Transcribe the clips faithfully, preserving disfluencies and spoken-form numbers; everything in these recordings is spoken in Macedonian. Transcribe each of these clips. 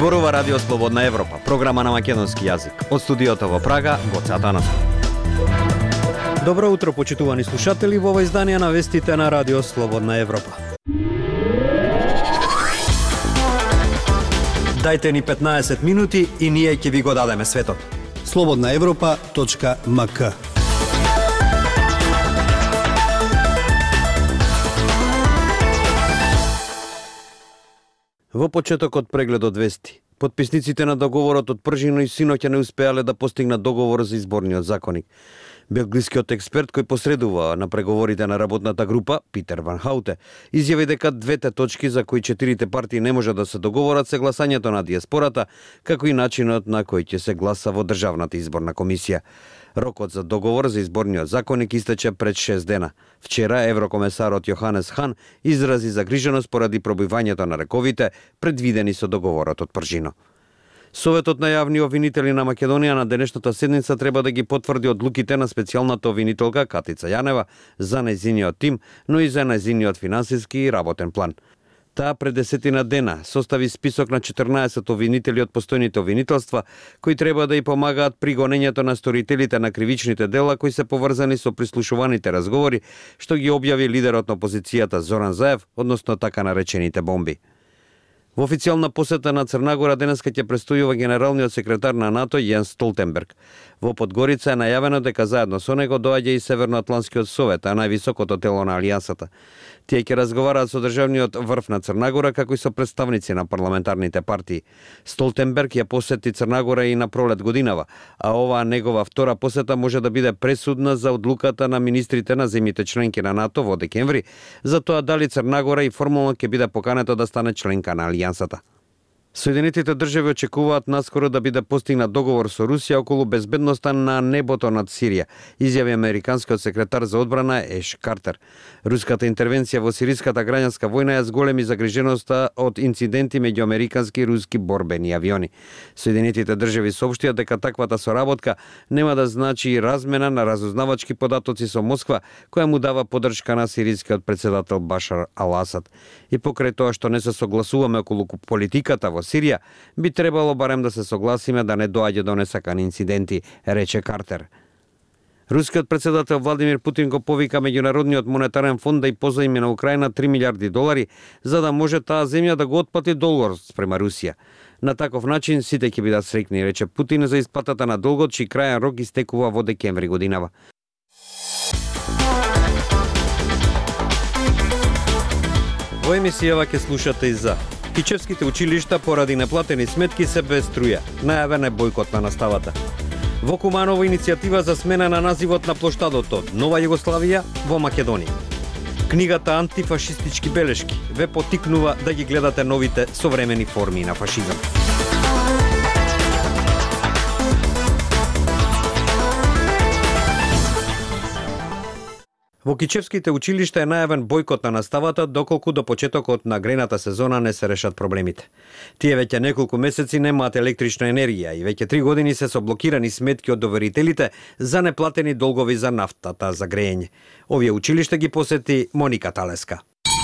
Зборува Радио Слободна Европа, програма на македонски јазик. Од студиото во Прага, Гоце Атанасов. Добро утро, почитувани слушатели, во ова издание на вестите на Радио Слободна Европа. Дајте ни петнаесет минути и ние ќе ви го дадеме светот. слободна европа точка ем ка. Во почетокот прегледот вести. Потписниците на договорот од Пржино и синоќа не успеале да постигнат договор за изборниот законник. Белгискиот експерт кој посредува на преговорите на работната група, Питер Ван Хауте, изјави дека двете точки за кои четирите партии не може да се договорат се гласањето на диаспората, како и начинот на кој ќе се гласа во Државната изборна комисија. Рокот за договор за изборниот законник истече пред шест дена. Вчера еврокомесарот Јоханес Хан изрази загриженост поради пробивањето на рековите предвидени со договорот од Пржино. Советот на јавни обвинители на Македонија на денешната седница треба да ги потврди одлуките на специјалната обвинителка Катица Јанева за нејзиниот тим, но и за нејзиниот финансиски и работен план. Таа пред десетина дена состави список на четрнаесет обвинители од постојните обвинителства кои треба да ја помагаат при гонењето на сторителите на кривичните дела кои се поврзани со прислушуваните разговори што ги објави лидерот на опозицијата Зоран Заев, односно така наречените бомби. Во официјална посета на Црнагора денеска ќе престојува генералниот секретар на НАТО Јенс Столтенберг. Во Подгорица е најавено дека заедно со него доаѓа и Северноатлантскиот совет, а највисокото тело на алијансата. Тие ќе разговараат со државниот врв на Црнагора, како и со представници на парламентарните партии. Столтенберг ја посети Црнагора и на пролет годинава, а оваа негова втора посета може да биде пресудна за одлуката на министрите на земјите членки на НАТО во декември, за тоа дали Црнагора и формално ќе биде поканета да стане членка на алијансата. Соединетите држави очекуваат наскоро да биде постигнат договор со Русија околу безбедноста на небото над Сирија, изјави американскиот секретар за одбрана Еш Картер. Руската интервенција во сириската граѓанска војна ја зголеми загриженоста од инциденти меѓу американски и руски борбени авиони. Соединетите држави соопштија дека таквата соработка нема да значи и размена на разузнавачки податоци со Москва, која му дава поддршка на сирискиот председател Башар Ал-Асад. И покрај тоа што не се согласуваме околу политиката во Сирија, би требало барем да се согласиме да не доаѓа до несакани инциденти, рече Картер. Рускиот председател Владимир Путин го повика Меѓународниот монетарен фонд да ја позајми на Украина три милиарди долари, за да може таа земја да го отплати долгот спрема Русија. На таков начин сите ќе бидат среќни, рече Путин за исплатата на долгот, чиј крајен рок истекува во декември годинава. Во емисијава ќе слушате и за Кичевските училишта поради неплатени сметки се без струја. Најавен е бојкот на наставата. Во Куманово иницијатива за смена на називот на плоштадот од Нова Југославија во Македонија. Книгата Антифашистички белешки ве поттикнува да ги гледате новите современи форми на фашизам. Во Кичевските училишта е најавен бојкот на наставата доколку до почетокот на грејната сезона не се решат проблемите. Тие веќе неколку месеци немаат електрична енергија и веќе три години се со блокирани сметки од доверителите за неплатени долгови за нафтата за грејење. Овие училишта ги посети Моника Талеска.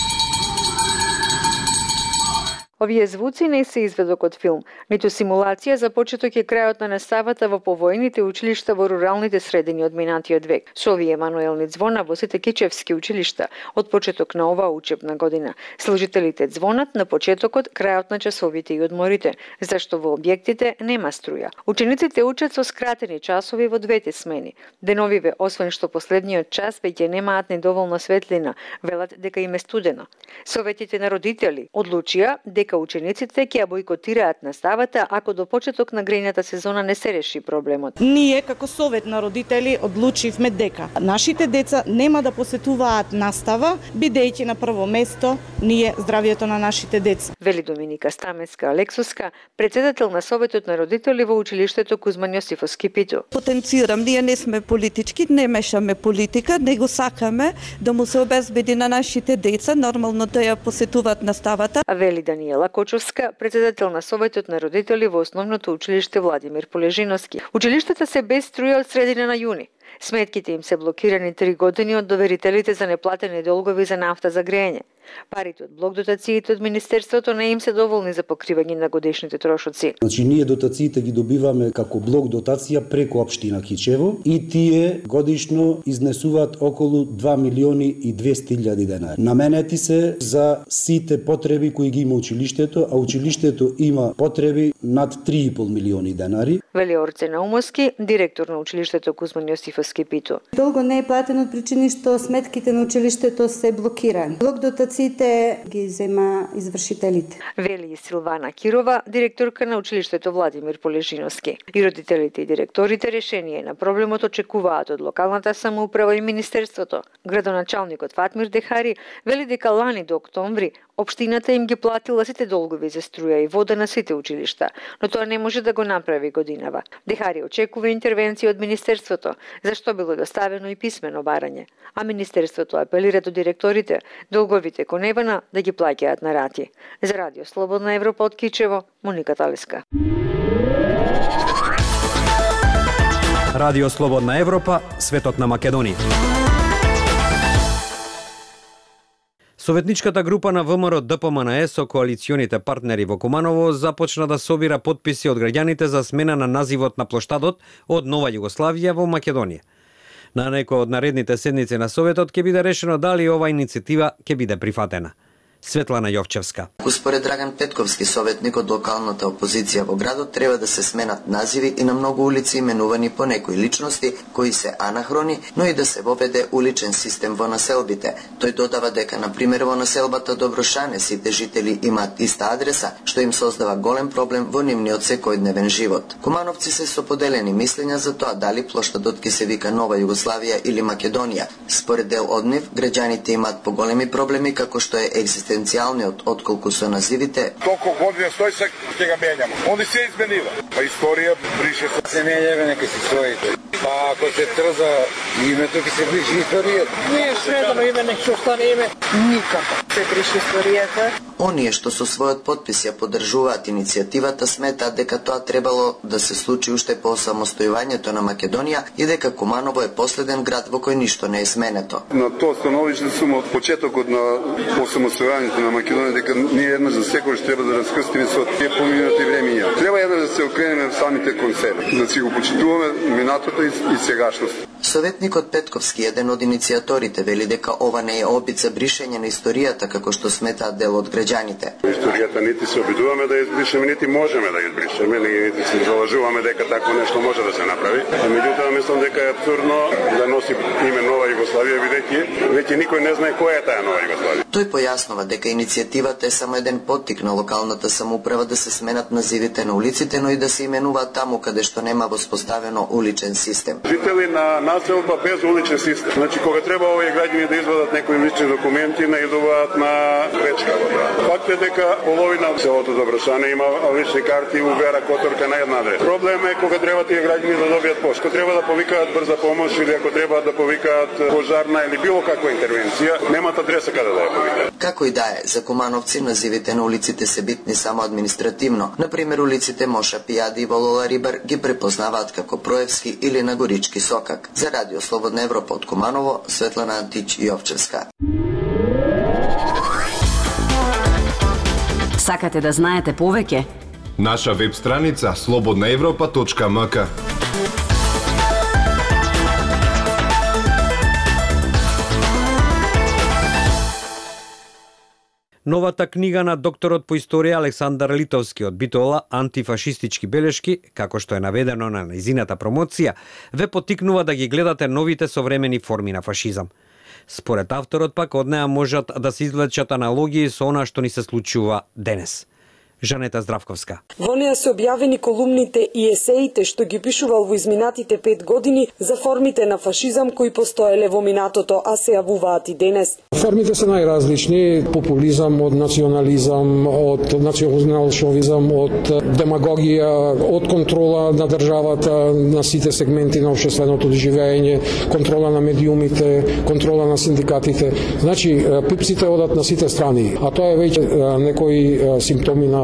Овие звуци не се изведок од филм, ниту симулација за почеток и крајот на наставата во повојните училишта во руралните средини од минатиот век. Со овие мануелни ѕвона во сите кичевски училишта од почеток на оваа учебна година. Служителите ѕвонат на почетокот, крајот на часовите и одморите, зашто во објектите нема струја. Учениците учат со скратени часови во двете смени. Деновиве, освен што последниот час веќе немаат недоволна светлина, велат дека им е студено. Советите на родители одлучија дека учениците ќе ја бојкотираат наставата ако до почеток на грејната сезона не се реши проблемот. Ние како совет на родители одлучивме дека нашите деца нема да посетуваат настава, бидејќи на прво место ние здравјето на нашите деца. Вели Доминика Стаменска-Алексуска, председател на советот на родители во училиштето Кузман Јосифовски Питу. Потенцирам, ние не сме политички, не мешаме политика, него сакаме да му се обезбеди на нашите деца нормално да ја посетуваат наставата. А вели Даниела Кочовска, председател на советот на родители во основното училиште Владимир Полежиновски. Училиштата се без струја од средина на јуни. Сметките им се блокирани три години од доверителите за неплатени долгови за нафта за грејење. Парите од блок дотациите од Министерството не им се доволни за покривање на годишните трошоци. Значи, ние дотациите ги добиваме како блок дотација преку општина Кичево и тие годишно изнесуваат околу два милиони и двесте илјади денари. Наменети се за сите потреби кои ги има училиштето, а училиштето има потреби над три и пол милиони денари. Вели Орце Наумовски, директор на училиштето Кузман Јосифовски Пито. Долго не е платено од причини што сметките на училиштето се блокирани. Блок дотациите ги зема извршителите. Вели Силвана Кирова, директорка на училиштето Владимир Полежиновски. И родителите и директорите решение на проблемот очекуваат од локалната самоуправа и Министерството. Градоначалникот Фатмир Дехари вели дека лани до октомври општината им ги платила сите долгови за струја и вода на сите училишта, но тоа не може да го направи годинава. Дехари очекува интервенција од Министерството, зашто било доставено и писмено барање. А Министерството апелира до директорите долговите кон Евана да ги плаќаат на рати. За Радио Слободна Европа од Кичево, Моника Талиска. Радио Слободна Европа, светот на Македонија. Советничката група на ВМРО Д П М Н Е со коалиционите партнери во Куманово започна да собира потписи од граѓаните за смена на називот на плоштадот од Нова Југославија во Македонија. На некој од наредните седници на Советот ќе биде решено дали ова иницијатива ќе биде прифатена. Светлана Јовчевска. Според Драган Петковски, советник од локалната опозиција во градот, треба да се сменат називи и на многу улици именувани по некои личности кои се анахрони, но и да се воведе уличен систем во населбите. Тој додава дека, на пример, во населбата Доброшане сите жители имаат иста адреса, што им создава голем проблем во нивниот секојдневен живот. Кумановци се со поделени мислења за тоа дали плоштадот ќе се вика Нова Југославија или Македонија. Според дел од нив, граѓаните имаат поголеми проблеми како што е екзистенцијалниот отколку со називите. Толку година стои се ќе го менјаме. Они се изменива. Па историја брише се. Се менјаме нека си своите. Па ако се трза името ќе се брише историјата. Не е средно име, нека се остане име никако. Се брише историјата. Оние што со својот подпис ја поддржуваат иницијативата сметаат дека тоа требало да се случи уште по самостојувањето на Македонија и дека Куманово е последен град во кој ништо не е сменето. На тоа становиште сум од почетокот на самостојувањето на Македонија дека ние еднаш за секој треба да раскрстиме со тие поминати времиња. Треба еднаш да се окренеме самите кон себе, да си го почитуваме минатото и, и сегашност. Советникот Петковски, еден од иницијаторите, вели дека ова не е опит за бришење на историјата како што сметаат дел од граѓаните. Историјата нити се обидуваме да избришеме, нити можеме да избришеме, нити се залажуваме дека такво нешто може да се направи. А меѓутоа мислам дека е абсурдно да носи име Нова Југославија, бидејќи веќе никој не знае која е таа Нова Југославија. Тој појаснува дека иницијативата е само еден поттик на локалната самоуправа да се сменат називите на улиците, но и да се именуваат таму каде што нема воспоставено уличен систем. Жители на населба без уличен систем. Значи кога треба овие граѓани да извадат некои лични документи, наидуваат на пречка во тоа. Факт е дека половина селото Доброшане има лични карти, убера которка на една адреса. Проблем е кога треба тие граѓани да добијат пошта. Кога треба да повикаат брза помош или ако треба да повикаат пожарна или било каква интервенција, немаат адреса каде да ја повикаат. Како и да е, за Кумановци називите на улиците се битни само административно. Например, улиците Моша Пијади и Волола Рибар ги препознаваат како Проевски или на Горички Сокак. За Радио Слободна Европа од Куманово, Светлана Антич Јовчевска. Сакате да знаете повеќе? Наша веб страница слободна европа точка ем ка. Новата книга на докторот по историја Александар Литовски од Битола антифашистички белешки, како што е наведено на нејзината промоција, ве поттикнува да ги гледате новите современи форми на фашизам. Според авторот пак од неа можат да се извлечат аналогии со она што ни се случува денес. Жанета Здравковска. Во неа се објавени колумните и есеите што ги пишувал во изминатите пет години за формите на фашизам кои постоеле во минатото, а се јавуваат и денес. Формите се најразлични: популизам, од национализам, од националшовизам, од демагогија, од контрола на државата на сите сегменти на општественото живење, контрола на медиумите, контрола на синдикатите. Значи, пипците одат на сите страни, а тоа е веќе некои симптоми на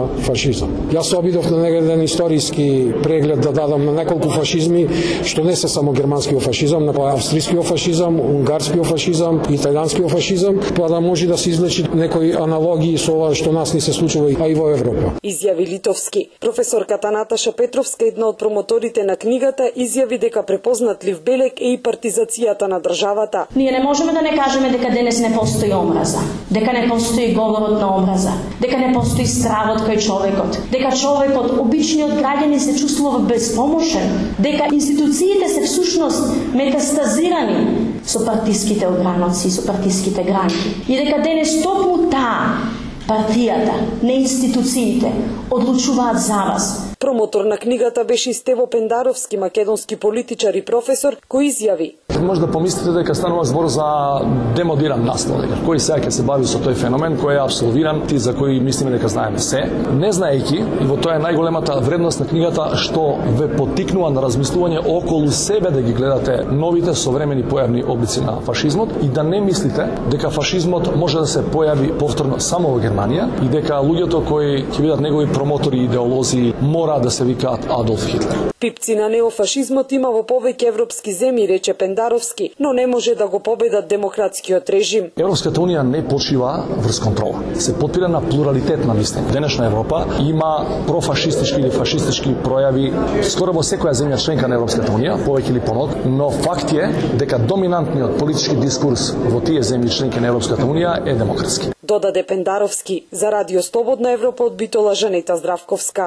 на фашизам. Јас се обидов на еден историски преглед да дадам на неколку фашизми, што не се само германскиот фашизам, но австријскиот фашизам, унгарскиот фашизам, италијанскиот фашизам, па да може да се извлечи некои аналогии со ова што нас ни се случува а и во Европа. Изјави Литовски. Професорката Наташа Петровска, една од промоторите на книгата, изјави дека препознатлив белег е и партизацијата на државата. Ние не можеме да не кажеме дека денес не постои омраза, дека не постои говорот на омраза, дека не постои стравот кај човекот, дека човекот, обичниот граѓанин се чувствува безпомошен, дека институциите се всушност метастазирани со партиските ограноци, со партиските гранки и дека денес токму таа партијата, не институциите, одлучуваат за вас. Промотор на книгата беше Стево Пендаровски, македонски политичар и професор, кој изјави: Може да помислите дека станува збор за демодиран настал, дека кој сега ќе се бави со тој феномен кој е абсолвиран, ти за кој мислиме дека знаеме се, не знаејќи, и во тоа е најголемата вредност на книгата, што ве поттикнува на размислување околу себе да ги гледате новите современи појавни облици на фашизмот и да не мислите дека фашизмот може да се појави повторно само во Германија и дека луѓето кои ќе бидат негови промотори и идеолози мора да се викаат Адолф Хитлер. Пипци на неофашизмот има во повеќе европски земји, рече Пендаровски, но не може да го победат демократскиот режим. Европската унија не почива врз контрола. Се потпира на плуралитет на мислење. Денешна Европа има профашистички или фашистички пројави скоро во секоја земја членка на Европската унија, повеќе или понод, но факт е дека доминантниот политички дискурс во тие земји членки на Европската унија е демократски. Додаде Пендаровски. За Радио Слободна Европа од Битола, Жанета Здравковска.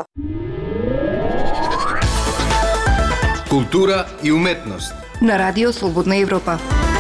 Култура и уметност на Радио Слободна Европа.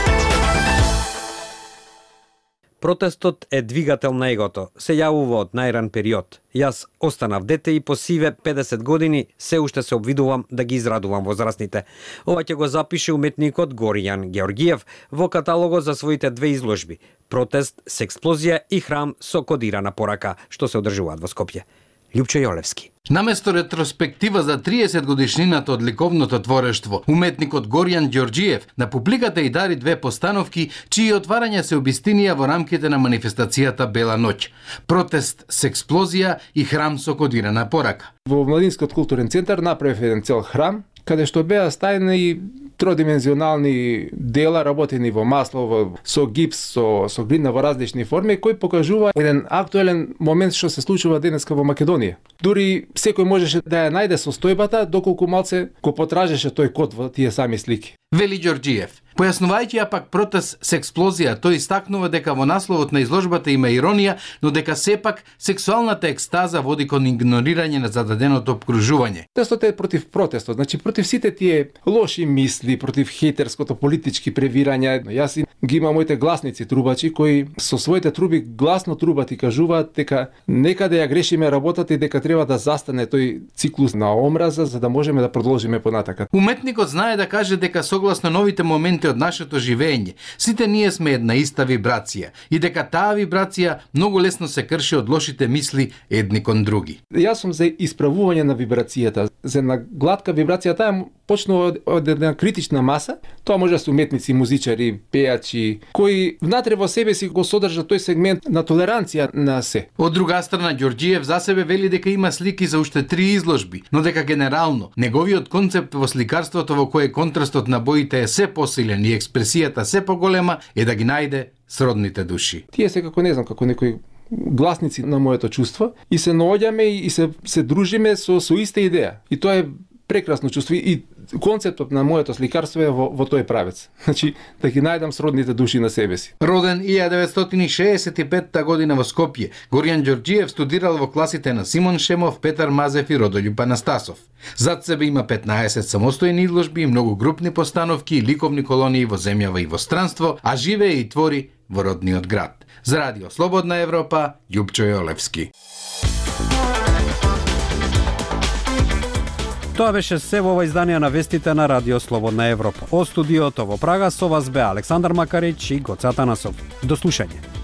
Протестот е двигател на егото. Се јавува од најран период. Јас останав дете и по сиве педесет години се уште се обвидувам да ги израдувам возрастните. Ова ќе го запише уметникот Горијан Георгиев во каталогот за своите две изложби: Протест с експлозија и Храм со кодирана порака, што се одржуваат во Скопје. Лјупчо Јолевски. Наместо ретроспектива за триесет годишнината од ликовното творештво, уметникот Горијан Ѓорѓиев на публиката и дари две постановки, чии отварања се обистинија во рамките на манифестацијата Бела ноќ. Протест с експлозија и Храм со кодирана порака. Во Младинскиот културен центар направив еден цел храм, каде што беа стајни тродимензионални дела работени во масло, во, со гипс, со, со глина во различни форми, кој покажува еден актуелен момент што се случува денеска во Македонија. Дури секој можеше да ја најде состојбата, доколку малце го потражеше тој код во тие сами слики. Вели Ѓорѓиев. Појаснувајќи ја пак протест с експлозија, тој истакнува дека во насловот на изложбата има иронија, но дека сепак сексуалната екстаза води кон игнорирање на зададеното обкружување. Протестот е против протестот, значи против сите тие лоши мисли, против хејтерското политички превирање. Јас ги имам моите гласници трубачи кои со своите труби гласно трубат и кажуваат дека некаде ја грешиме работата и дека треба да застане тој циклус на омраза за да можеме да продолжиме понатака. Уметникот знае да каже дека согласно новите моменти од нашето живење, сите ние сме една иста вибрација и дека таа вибрација многу лесно се крши од лошите мисли едни кон други. Јас сум за исправување на вибрацијата, за една глатка вибрација, таа почнува од, од една критична маса, тоа може да се уметници, музичари, пејачи, кои внатре во себе си го содржат тој сегмент на толеранција на се. Од друга страна, Ѓорѓиев за себе вели дека има слики за уште три изложби, но дека генерално неговиот концепт во сликарството во кое контрастот на боите е се посилен и експресијата се поголема е да ги најде сродните души. Тие се како не знам, како некои гласници на моето чувство и се наоѓаме и се се дружиме со со иста идеја. И тоа е прекрасно чувство и концептот на моето сликарство е во, во тој правец. Значи, да ги најдам сродните души на себе си. Роден илјада деветстотини шеесет и петта година во Скопје, Горијан Ѓорѓиев студирал во класите на Симон Шемов, Петар Мазев и Родолјуб Анастасов. Зад себе има петнаесет самостојни изложби и многу групни постановки и ликовни колонии во земјава и во странство, а живее и твори во родниот град. За Радио Слободна Европа, Лјупчо Јолевски. Тоа беше се во ова издание на вестите на Радио Слободна Европа. Од студиото во Прага со вас бе Александар Макарич и Гоце Атанасов. До слушање.